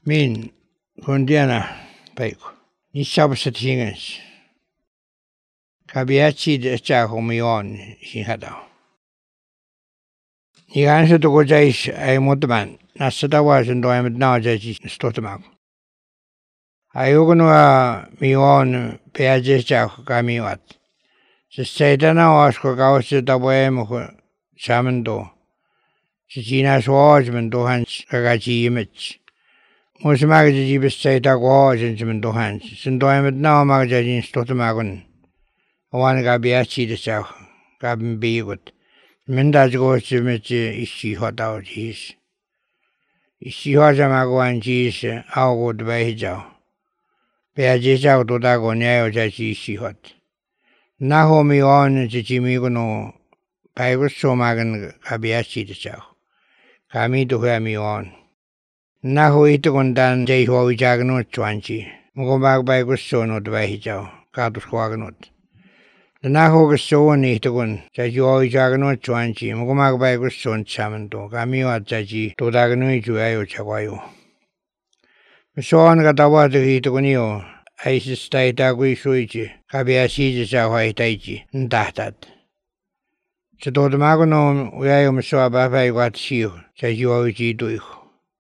min kundiana paiko ni sabsatingens kabiachi de chahomion hihada ni ganse to gojais ay mutman nasada wasen do am najaji stotamak ayugunwa mion peaje chah kamiwat se sedana wasko gawse daboem chamendo se jina swajmen do hans kagaji image Moes magaji jibes say tak wajen jimen do hans sin do am na magaji stotamakun awan gabiachi de chah gabin bigut Mindaj go chimich ishi hota jis. Ishi hota magwan jis augo dbai jao. Peaje jao to da go nyayo jaji ishi hot. Na ho mi on jimi go no paigo so magan kabiachi de jao. Kami to ha mi on. Na ho ito gondan jai ho wijagno chwanchi. Mugo mag paigo so no dbai jao. Katus kwagnot. Na ho so ni to gun jaji ho wijagno chwanchi. Mugo mag paigo so chamento. Kami wa jaji to da gno juayo chagwayo. So on ga dawa de ito gunio. Ai stai ta gui suichi. Kabiachi de jao hai taiji. Ndahtat. Se to mago no uyayo mso abapai wat siu. Jaji ho wiji duiho.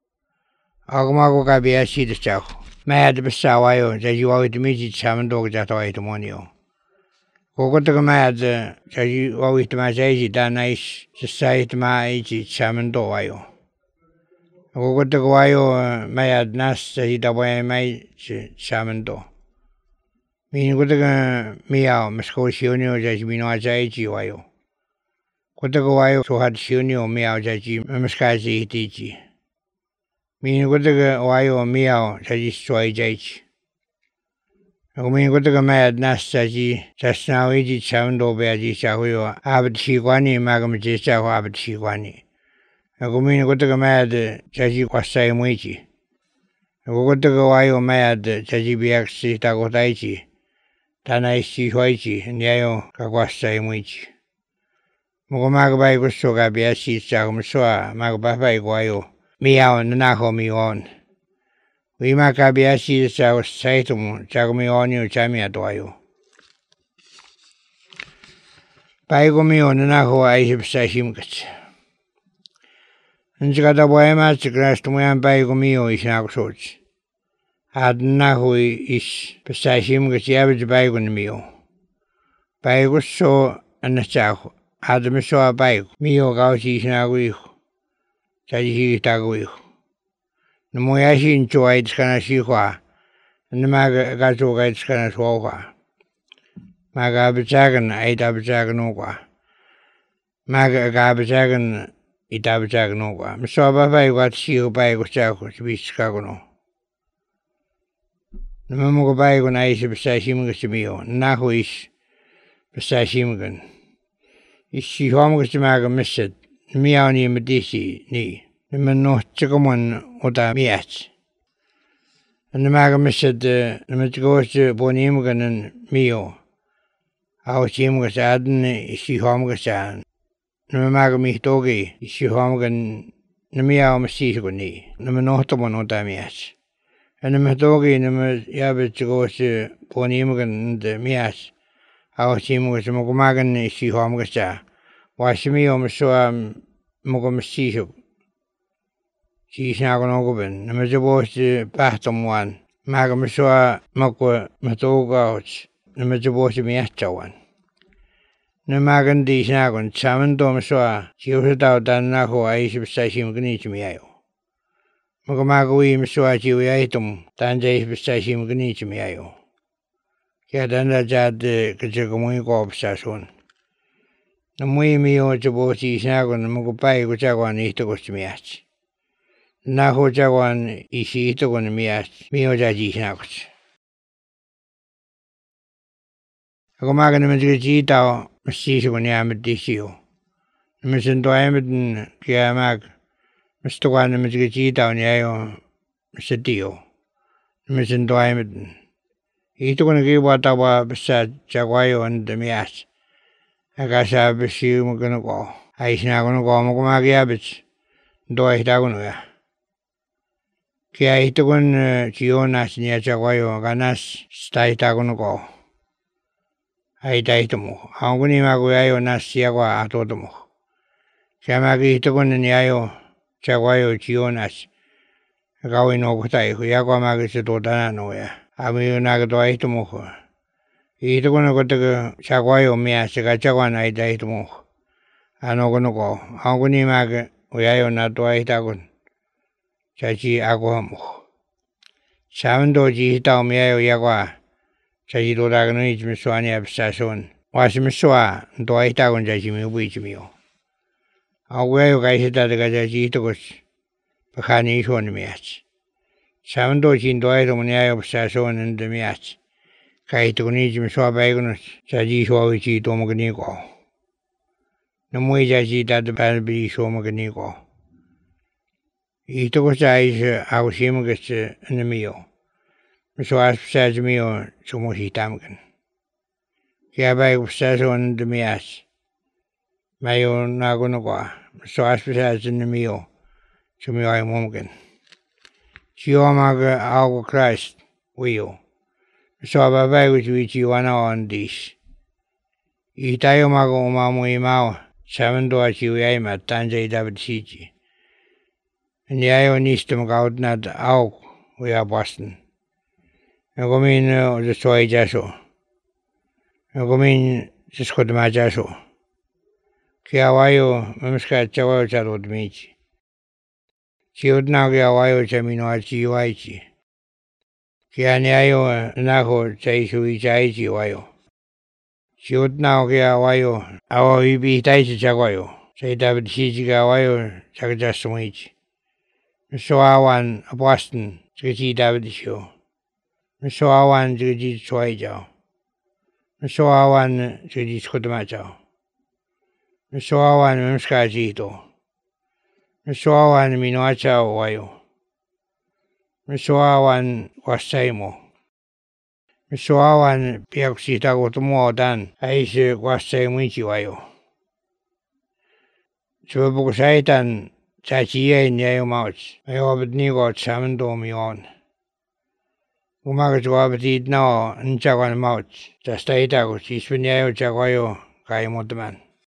Agmago kabiachi de jao. Mad besawayo jaji ho witmiji chamento jato ai to monio. Kokotaga mad jaji ho witmajaji danais. Sasait maiji chamento wayo. Kokotaga wayo mad nas jaji daboy mai chamento. Min kotaga miao masko shionio jaji mino ajaiji wayo. Kotaga wayo so had shionio miao jaji maskaji hitiji. Min kotaga wayo miao jaji swai jaiji. Min kotaga mad nas jaji sasnawiji chamento beaji chahuyo abad shigwani magamaji chahu abad shigwani. Min kotaga mad jaji kwasai muiji. Kotaga wayo mad jaji biaksi tagotaiji. Tanaishi hoichi nyayo kakwasai muiji. Mugo magbai gusto gabiachi chahu msoa magbabai wayo. Miao nanaho mion. Wima kabiachi chahu saitumu chahu mionio chamia doayo. Paigo mio nanaho aishipsa himkach. Njigada boema chikrastumuyan paigo mio ishnakusochi. Ad nahu is pesashim gati abid baigun mio. Baigus so anachahu. Ad miso baigu. Mio gauchi ishnaguihu. Jaji hitaguihu. Numuyashi incho aitzkana shihua. Namaga gato gaitzkana suohua. Maga abichagan aitabichagan ogwa. Maga gabichagan itabichagan ogwa. Miso ababai wat shihu baigu chahu chibichkaguno. Namamugo baigun aishi pesashimgas mio. Nahu ish pesashimgan. Ishi homogas maga misad. Miao ni medisi ni. Namano chikamun uta miach. Namaga misad namatgos bonimgan mio. Awchimgas adan ishi homogas an. Namamaga mihtogi ishi homogan namiao masisguni. Namanohtamun uta miach. Namatogi namayabitgos bonimgan the miach. Awchimgas mugumagan ishi homogas a. Washimio masua mugumasishu. Shisnagonogoben. Namajabos pahtamuan. Magamasua makwa matogauch. Namajabos miachawan. Namagan di snagon. Samando masua. Chiusatao danako aishipsashim ganichimiayo. Mugamagawi masua chiwiaitum. Danjaishipsashim ganichimiayo. Kaya danda jad kajagamui koopsasun. Namui mio jabosi snagon mugupai kuchagwan ihtogochimiach. Naho jagwan ishi ihtogon miach mio jaji snagoch. Agomaga namajgaji tao masishugon yamadisio. Namasanto ayamadin kaya mag mastogan namajgaji tao nyayo masadio. Namasanto ayamadin. Ihtogon kiwatawa basa jagwayo and miach. Agasa basiu maganago. Aishnagonago magumagi abits. Doa hitagono ya. Kia itukun Jonas niya chakwayo ganas staitakuno ko. Ay taitumo. Anguni maguyayo nas siyakwa atotumo. Kia magi itukun niyayo chakwayo Jonas. Gawin okutay ko yakwa magi sitotana no ya. Amiyo nagdo aitumo ko. Itukun kutag chakwayo miya sika chakwan ay taitumo. Ano kuno ko. Anguni magi uyayo nato aitakun. Chachi ako mo. Samando ji hitaw miyayo yakwa. Chachi dodagan ni jimiswa ni absason. Wasimiswa ndo aitakun chachi miubi jimiyo. Awayo kaisita daga chachi itukus. Pakani ison miyach. Samando ji ndo aito miyayo absason ndo miyach. Kaitukun ni jimiswa baigunus. Chachi iswa wichi tomagani ko. Namui chachi tatabalbi isomagani ko. Ito ko sa isa ako simagas namiyo. Maswas sa miyo sumusitamgan. Kaya ba ko sa son dumiyas. Mayo na ako ko. Maswas sa namiyo sumiyo ay mumgan. Siyo mag ako Christ wiyo. Maswa ba ko si wana on dis. Itayo mag umamu imaw. Samando asiyo ay matanjay dapat siji. Niyayo nistum kaut nad auk uya Boston. Nagomin soy jaso. Nagomin siskotma jaso. Kaya wayo mamiska chawayo charod michi. Siud na kaya wayo chamino achi waichi. Kaya niyayo nako chaisu ichaichi wayo. Siud na kaya wayo awo ibi taichi chakwayo. Say David siji kaya wayo chakajastumichi. Misoawan Boston jiji David show. Misoawan jiji choi jao. Misoawan jiji skudma jao. Misoawan mimska jito. Misoawan minoacha wayo. Misoawan wasaimo. Misoawan piaksita gotumo dan aise wasaimo ichi wayo. Subukusaitan Chachi niyayo mauch. Ayo abadnigo chamando miyon. Umaga abadid na nchakwan mauch. Chastaita ko chispanyayo chakwayo kaya motaman.